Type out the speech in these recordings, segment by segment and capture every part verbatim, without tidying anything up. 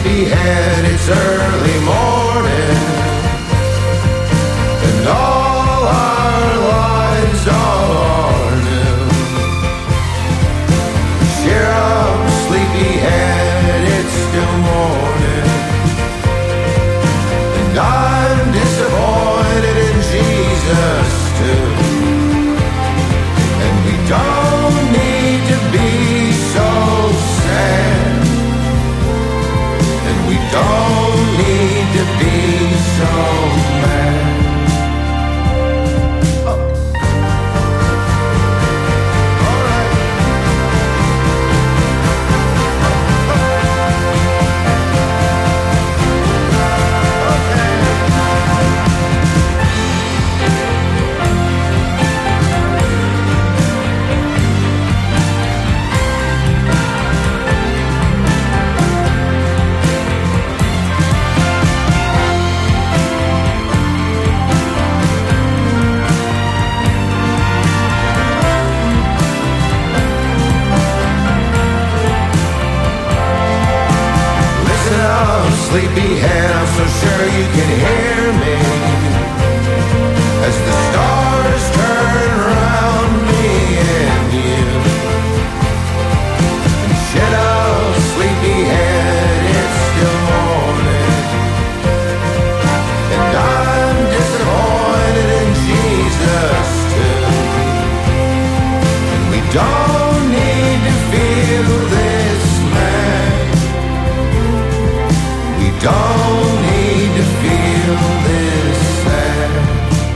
sleepyhead, it's early morning, and all our lives are new. Cheer up, sleepyhead, it's still morning, and I'm disappointed in Jesus too. And we don't need to be so sad, and we don't need to be so mad. Sleepyhead, I'm so sure you can hear me as the stars turn around me and you. And shut up, sleepyhead, it's still morning, and I'm disappointed in Jesus too. And we don't need to feel this mad. Don't need to feel this sad.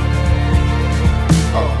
Oh.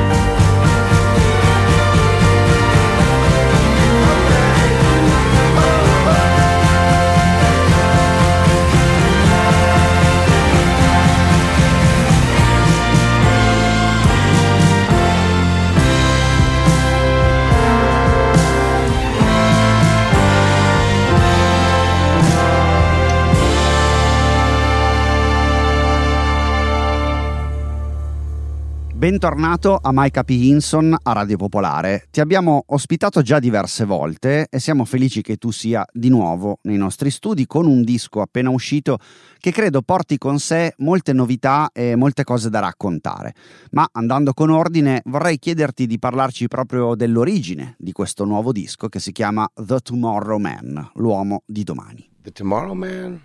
Bentornato a Micah P. Hinson a Radio Popolare. Ti abbiamo ospitato già diverse volte e siamo felici che tu sia di nuovo nei nostri studi con un disco appena uscito che credo porti con sé molte novità e molte cose da raccontare. Ma andando con ordine vorrei chiederti di parlarci proprio dell'origine di questo nuovo disco che si chiama The Tomorrow Man, l'uomo di domani. The Tomorrow Man?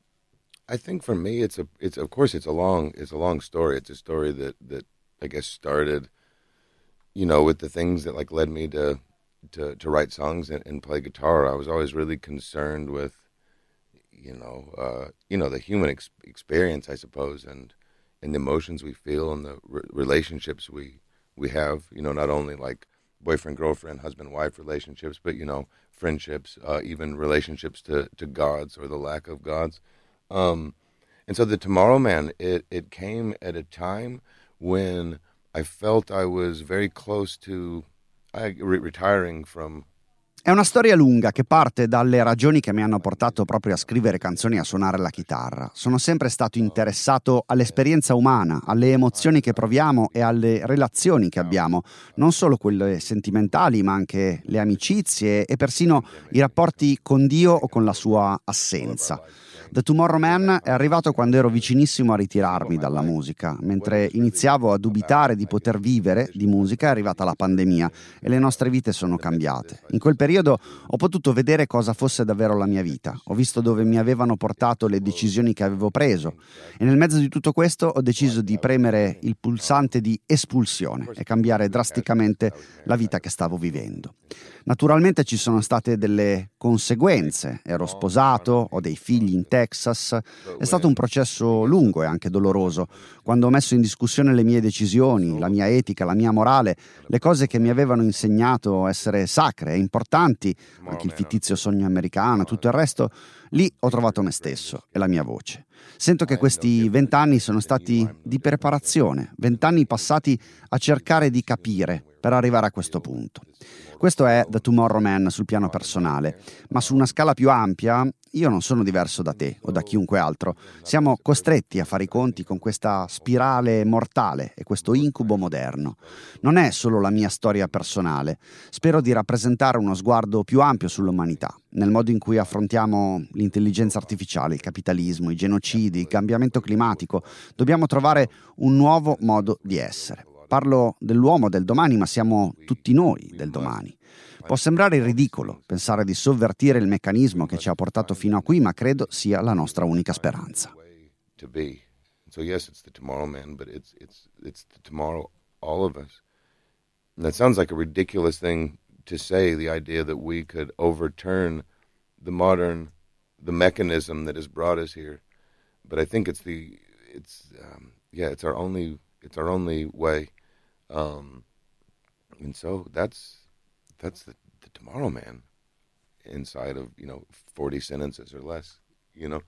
I think for me it's a it's of course it's a long it's a long story. It's a story that that I guess started, you know, with the things that like led me to to, to write songs and, and play guitar. I was always really concerned with, you know, uh, you know, the human ex- experience, I suppose, and and the emotions we feel and the re- relationships we we have. You know, not only like boyfriend, girlfriend, husband, wife relationships, but you know, friendships, uh, even relationships to to gods or the lack of gods. Um, and so the Tomorrow Man, it it came at a time when I felt I was very close to uh, re- retiring from. È una storia lunga che parte dalle ragioni che mi hanno portato proprio a scrivere canzoni e a suonare la chitarra. Sono sempre stato interessato all'esperienza umana, alle emozioni che proviamo e alle relazioni che abbiamo, non solo quelle sentimentali, ma anche le amicizie e persino i rapporti con Dio o con la sua assenza. The Tomorrow Man è arrivato quando ero vicinissimo a ritirarmi dalla musica. Mentre iniziavo a dubitare di poter vivere di musica è arrivata la pandemia e le nostre vite sono cambiate. In quel periodo ho potuto vedere cosa fosse davvero la mia vita. Ho visto dove mi avevano portato le decisioni che avevo preso e nel mezzo di tutto questo ho deciso di premere il pulsante di espulsione e cambiare drasticamente la vita che stavo vivendo. Naturalmente ci sono state delle conseguenze. Ero sposato, ho dei figli in Texas. È stato un processo lungo e anche doloroso. Quando ho messo in discussione le mie decisioni, la mia etica, la mia morale, le cose che mi avevano insegnato essere sacre e importanti, anche il fittizio sogno americano, tutto il resto, lì ho trovato me stesso e la mia voce. Sento che questi vent'anni sono stati di preparazione, vent'anni passati a cercare di capire per arrivare a questo punto. Questo è The Tomorrow Man sul piano personale, ma su una scala più ampia io non sono diverso da te o da chiunque altro. Siamo costretti a fare i conti con questa spirale mortale e questo incubo moderno. Non è solo la mia storia personale. Spero di rappresentare uno sguardo più ampio sull'umanità, nel modo in cui affrontiamo l'intelligenza artificiale, il capitalismo, i genocidi, il cambiamento climatico. Dobbiamo trovare un nuovo modo di essere. Parlo dell'uomo del domani, ma siamo tutti noi del domani. Può sembrare ridicolo pensare di sovvertire il meccanismo che ci ha portato fino a qui, ma credo sia la nostra unica speranza. So yes, it's the tomorrow man, but it's it's it's the tomorrow all of us. And that sounds like a ridiculous thing to say, the idea that we could overturn the modern the mechanism that has brought us here. But I think it's the it's um, yeah, it's our only it's our only way. Um, and so that's that's the, the tomorrow man inside of, you know, forty sentences or less, you know.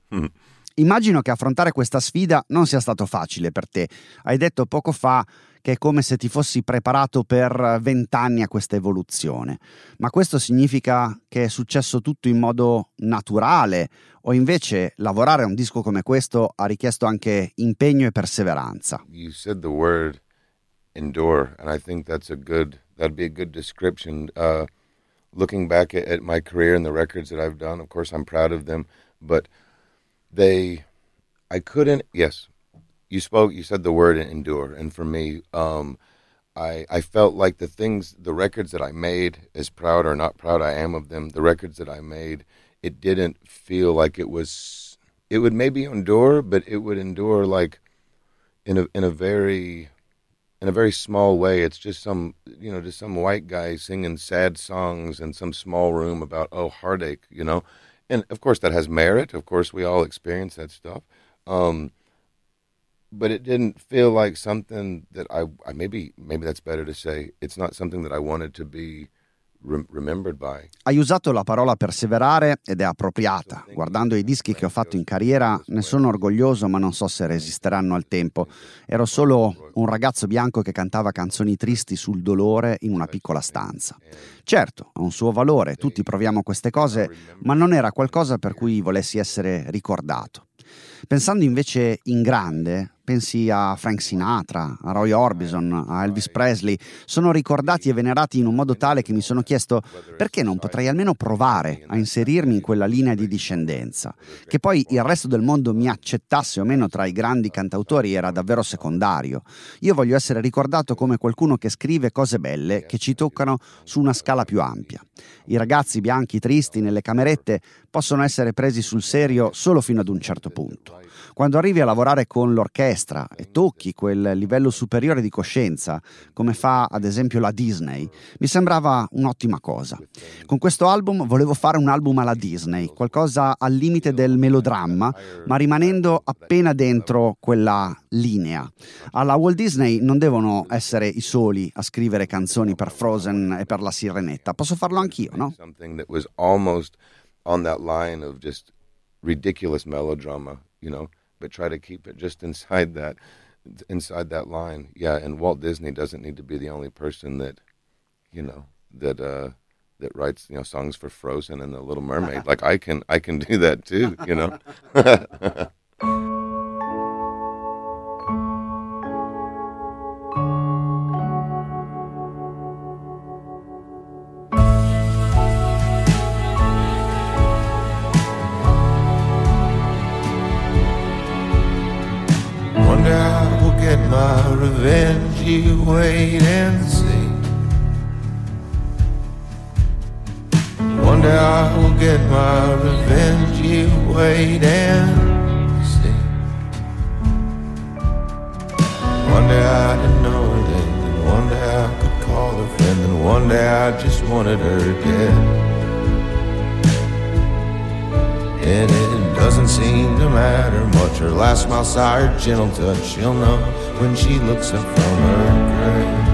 Immagino che affrontare questa sfida non sia stato facile per te. Hai detto poco fa che è come se ti fossi preparato per vent'anni a questa evoluzione. Ma questo significa che è successo tutto in modo naturale, o invece lavorare a un disco come questo ha richiesto anche impegno e perseveranza? You said the word endure, and I think that's a good that'd be a good description. Uh, looking back at, at my career and the records that I've done, of course I'm proud of them, but they, I couldn't. Yes, you spoke. You said the word endure, and for me, um, I I felt like the things, the records that I made, as proud or not proud I am of them, the records that I made, it didn't feel like it was. It would maybe endure, but it would endure like in a in a very in a very small way. It's just some, you know, just some white guy singing sad songs in some small room about, oh, heartache, you know. And of course that has merit. Of course we all experience that stuff. Um, but it didn't feel like something that I, I maybe maybe that's better to say. It's not something that I wanted to be re- remembered by. Hai usato la parola perseverare ed è appropriata. Guardando i dischi che ho fatto in carriera ne sono orgoglioso, ma non so se resisteranno al tempo. Ero solo un ragazzo bianco che cantava canzoni tristi sul dolore in una piccola stanza. Certo, ha un suo valore, tutti proviamo queste cose, ma non era qualcosa per cui volessi essere ricordato. Pensando invece in grande, pensi a Frank Sinatra, a Roy Orbison, a Elvis Presley. Sono ricordati e venerati in un modo tale che mi sono chiesto perché non potrei almeno provare a inserirmi in quella linea di discendenza. Che poi il resto del mondo mi accettasse o meno tra i grandi cantautori era davvero secondario. Io voglio essere ricordato come qualcuno che scrive cose belle che ci toccano su una scala più ampia. I ragazzi bianchi tristi nelle camerette possono essere presi sul serio solo fino ad un certo punto. Quando arrivi a lavorare con l'orchestra e tocchi quel livello superiore di coscienza, come fa ad esempio la Disney, mi sembrava un'ottima cosa. Con questo album volevo fare un album alla Disney, qualcosa al limite del melodramma, ma rimanendo appena dentro quella linea. Alla Walt Disney non devono essere i soli a scrivere canzoni per Frozen e per la Sirenetta, posso farlo anch'io, no? Something that was almost on that line of just ridiculous melodrama, you know, but try to keep it just inside that inside that line. Yeah, and Walt Disney doesn't need to be the only person that, you know, that uh that writes, you know, songs for Frozen and The Little Mermaid. Like I can I can do that too, you know. My revenge, you wait and see. One day I will get my revenge, you wait and see. One day I didn't know her then, and one day I could call her friend, and one day I just wanted her dead. And it doesn't seem to matter much. Her last smile, sigh, her gentle touch, she'll know when she looks up from her grave.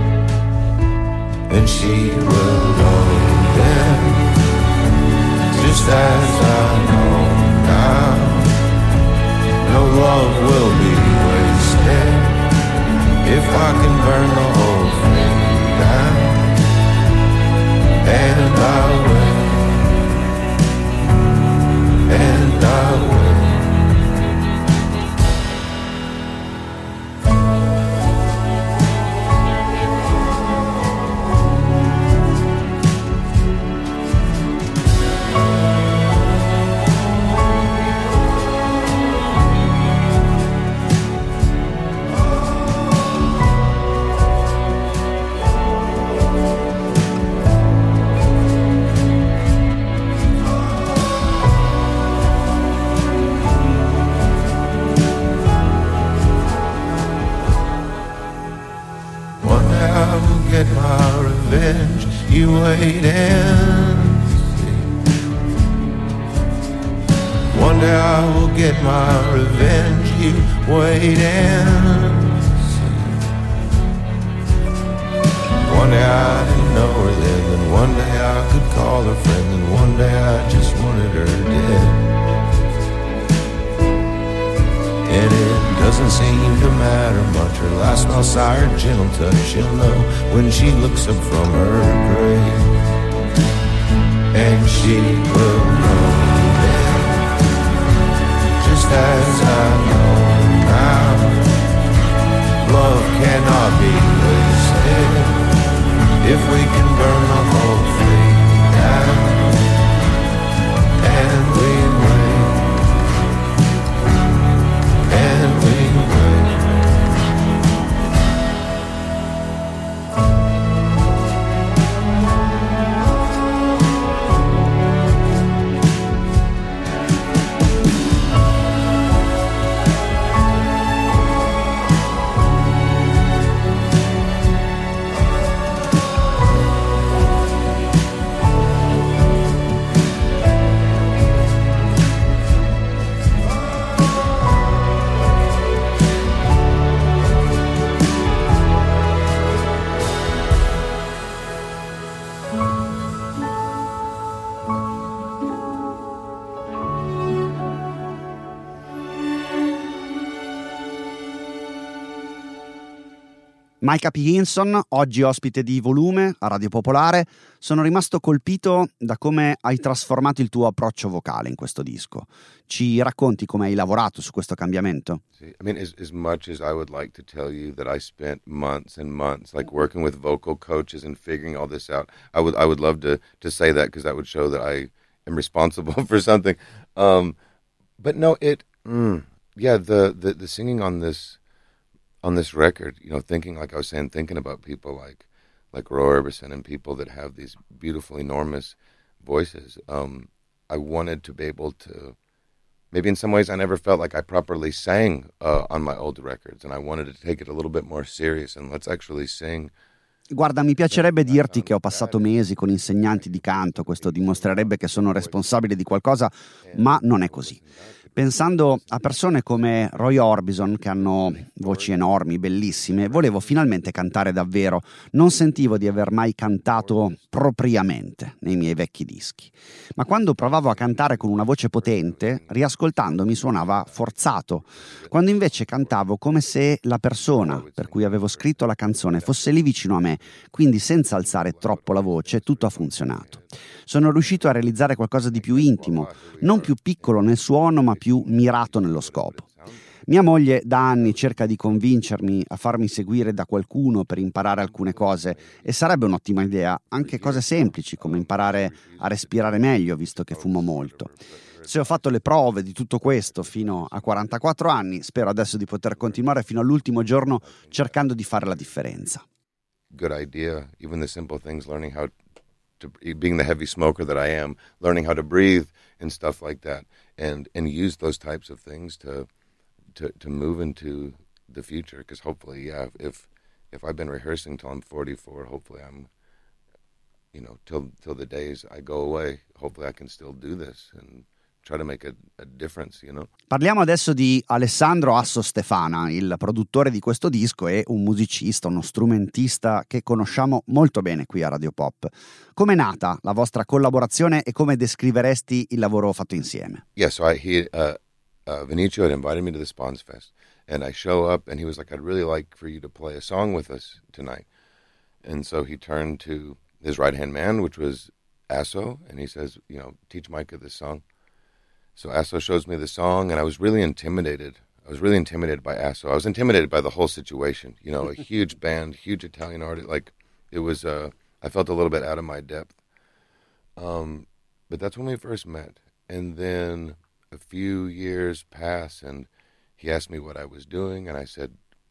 And she will go then, just as I know now. No love will be wasted if I can burn the whole thing. my revenge. You wait and see. One day I will get my revenge. You wait and see. One day I didn't know her then, and one day I could call her friend, and one day I just wanted her dead. And it doesn't seem to matter much. Her last smile, sigh, her gentle touch, she'll know when she looks up from her grave. And she will know then, just as I know now, love cannot be wasted if we can burn the whole thing down. And we wait, and we wait. Micah P. Hinson, oggi ospite di Volume a Radio Popolare. Sono rimasto colpito da come hai trasformato il tuo approccio vocale in questo disco. Ci racconti come hai lavorato su questo cambiamento? See, I mean, as, as much as I would like to tell you that I spent months and months like working with vocal coaches and figuring all this out, I would I would love to to say that, because that would show that I am responsible for something. Um, but no, it, mm, yeah, the, the the singing on this. on this record, you know, thinking, like I was saying, thinking about people like like Roy Orbison and people that have these beautiful, enormous voices. Um, I wanted to be able to, maybe in some ways I never felt like I properly sang uh, on my old records, and I wanted to take it a little bit more serious, and let's actually sing. Guarda, mi piacerebbe dirti che ho passato mesi con insegnanti di canto, questo dimostrerebbe che sono responsabile di qualcosa, ma non è così. Pensando a persone come Roy Orbison, che hanno voci enormi, bellissime, volevo finalmente cantare davvero. Non sentivo di aver mai cantato propriamente nei miei vecchi dischi. Ma quando provavo a cantare con una voce potente, riascoltando mi suonava forzato, quando invece cantavo come se la persona per cui avevo scritto la canzone fosse lì vicino a me, quindi senza alzare troppo la voce tutto ha funzionato. Sono riuscito a realizzare qualcosa di più intimo, non più piccolo nel suono ma più mirato nello scopo. Mia moglie da anni cerca di convincermi a farmi seguire da qualcuno per imparare alcune cose, e sarebbe un'ottima idea, anche cose semplici come imparare a respirare meglio, visto che fumo molto. Se ho fatto le prove di tutto questo fino a quarantaquattro anni, spero adesso di poter continuare fino all'ultimo giorno cercando di fare la differenza. Good idea, even the simple things, learning how to, being the heavy smoker that I am, learning how to breathe and stuff like that, and and use those types of things to to to move into the future, because hopefully, yeah, if if I've been rehearsing till I'm forty-four, hopefully I'm, you know, till till the days I go away, hopefully I can still do this and try to make a, a difference, you know. Parliamo adesso di Alessandro Asso Stefana, il produttore di questo disco e un musicista, uno strumentista che conosciamo molto bene qui a Radio Pop. Com'è nata la vostra collaborazione e come descriveresti il lavoro fatto insieme? Yeah, so I, he, uh, uh, Vinicio had invited me to the Spawns Fest, and I show up, and he was like, I'd really like for you to play a song with us tonight. And so he turned to his right-hand man, which was Asso, and he says, you know, teach Micah this song. So Asso shows me the song, and I was really intimidated. I was really intimidated by Asso. I was intimidated by the whole situation. You know, a huge band, huge Italian artist. Like, it was, uh, I felt a little bit out of my depth. Um, but that's when we first met. And then a few years pass, and he asked me what I was doing, and I said,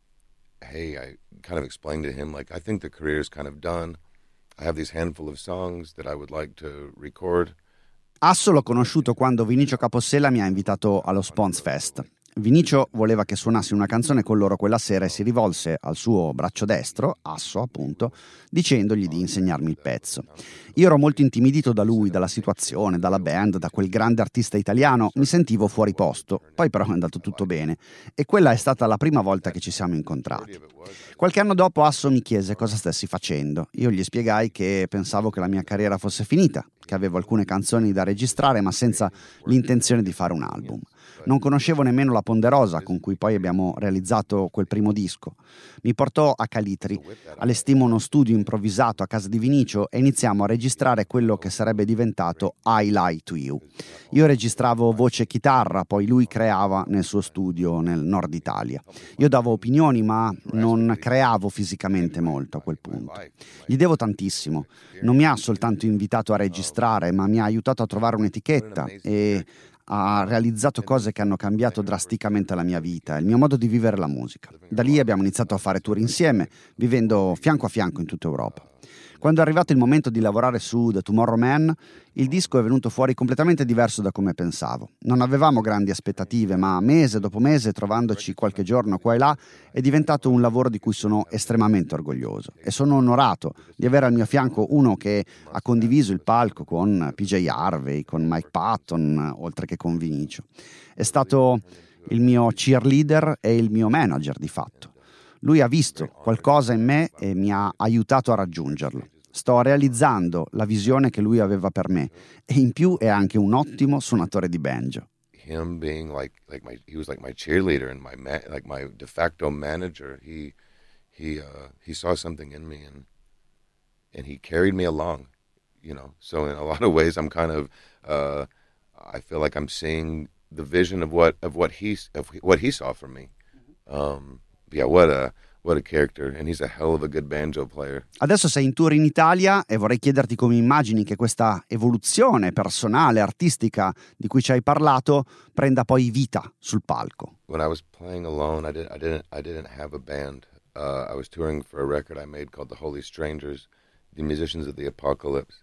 hey, I kind of explained to him, like, I think the career is kind of done. I have these handful of songs that I would like to record. Asso l'ho conosciuto quando Vinicio Capossela mi ha invitato allo Spawns Fest. Vinicio voleva che suonassi una canzone con loro quella sera e si rivolse al suo braccio destro, Asso appunto, dicendogli di insegnarmi il pezzo. Io ero molto intimidito da lui, dalla situazione, dalla band, da quel grande artista italiano, mi sentivo fuori posto, poi però è andato tutto bene e quella è stata la prima volta che ci siamo incontrati. Qualche anno dopo Asso mi chiese cosa stessi facendo. Io gli spiegai che pensavo che la mia carriera fosse finita, che avevo alcune canzoni da registrare ma senza l'intenzione di fare un album. Non conoscevo nemmeno la Ponderosa con cui poi abbiamo realizzato quel primo disco. Mi portò a Calitri, allestimmo uno studio improvvisato a casa di Vinicio e iniziamo a registrare quello che sarebbe diventato I Lie to You. Io registravo voce e chitarra, poi lui creava nel suo studio nel nord Italia. Io davo opinioni ma non creavo fisicamente molto a quel punto. Gli devo tantissimo. Non mi ha soltanto invitato a registrare, ma mi ha aiutato a trovare un'etichetta e ha realizzato cose che hanno cambiato drasticamente la mia vita, il mio modo di vivere la musica. Da lì abbiamo iniziato a fare tour insieme, vivendo fianco a fianco in tutta Europa. Quando è arrivato il momento di lavorare su The Tomorrow Man, il disco è venuto fuori completamente diverso da come pensavo. Non avevamo grandi aspettative, ma mese dopo mese, trovandoci qualche giorno qua e là, è diventato un lavoro di cui sono estremamente orgoglioso. E sono onorato di avere al mio fianco uno che ha condiviso il palco con P J Harvey, con Mike Patton, oltre che con Vinicio. È stato il mio cheerleader e il mio manager di fatto. Lui ha visto qualcosa in me e mi ha aiutato a raggiungerlo. Sto realizzando la visione che lui aveva per me e in più è anche un ottimo suonatore di banjo. Him being like like my he was like my cheerleader and my ma- like my de facto manager. He he uh, he saw something in me and and he carried me along, you know. So in a lot of ways, I'm kind of uh, I feel like I'm seeing the vision of what of what he of what he saw from me. Um, yeah, what a What a character, and he's a hell of a good banjo player. Adesso sei in tour in Italia e vorrei chiederti come immagini che questa evoluzione personale, artistica di cui ci hai parlato prenda poi vita sul palco. When I was playing alone, I, did, I, didn't, I didn't have a band. Uh, I was touring for a record I made called The Holy Strangers, The Musicians of the Apocalypse.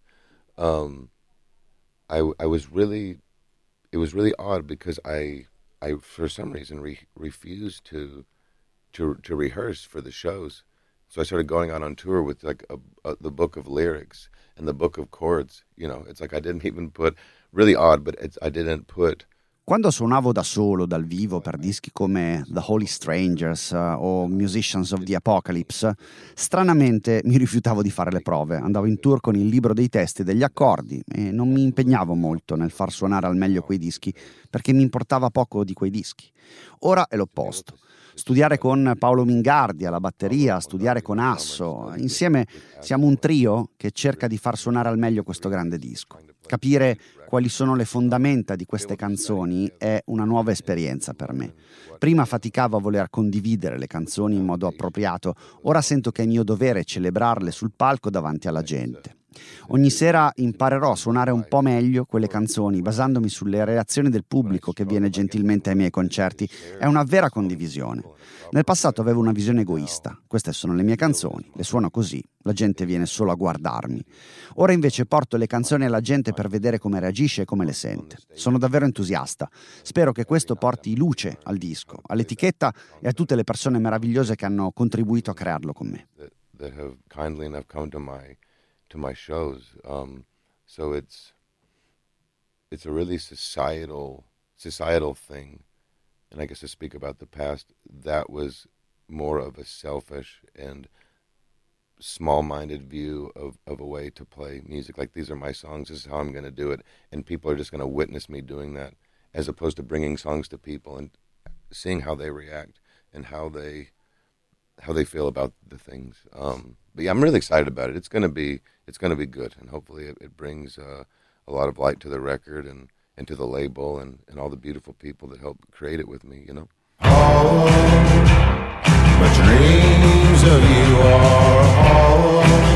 Um, I, I was really, it was really odd because I, I for some reason, re- refused to to to rehearse for the shows. So I started going out on tour with like a, a, the book of lyrics and the book of chords. You know, it's like I didn't even put, really odd, but it's, I didn't put. Quando suonavo da solo, dal vivo, per dischi come The Holy Strangers uh, o Musicians of the Apocalypse, stranamente mi rifiutavo di fare le prove. Andavo in tour con il libro dei testi e degli accordi e non mi impegnavo molto nel far suonare al meglio quei dischi, perché mi importava poco di quei dischi. Ora è l'opposto. Studiare con Paolo Mingardi alla batteria, studiare con Asso, insieme siamo un trio che cerca di far suonare al meglio questo grande disco. Capire quali sono le fondamenta di queste canzoni è una nuova esperienza per me. Prima faticavo a voler condividere le canzoni in modo appropriato, ora sento che è mio dovere celebrarle sul palco davanti alla gente. Ogni sera imparerò a suonare un po' meglio quelle canzoni, basandomi sulle reazioni del pubblico che viene gentilmente ai miei concerti. È una vera condivisione. Nel passato avevo una visione egoista. Queste sono le mie canzoni, le suono così, la gente viene solo a guardarmi. Ora invece porto le canzoni alla gente per vedere come reagisce e come le sente. Sono davvero entusiasta. Spero che questo porti luce al disco, all'etichetta e a tutte le persone meravigliose che hanno contribuito a crearlo con me. That have kindly enough come to my to my shows. Um, so it's it's a really societal societal thing. And I guess to speak about the past, that was more of a selfish and small-minded view of, of a way to play music. Like, these are my songs, this is how I'm going to do it. And people are just going to witness me doing that, as opposed to bringing songs to people and seeing how they react and how they how they feel about the things. Um, but yeah, I'm really excited about it. It's going to be it's going to be good, and hopefully it, it brings uh, a lot of light to the record and, and to the label and, and all the beautiful people that helped create it with me, you know. All my dreams of you are all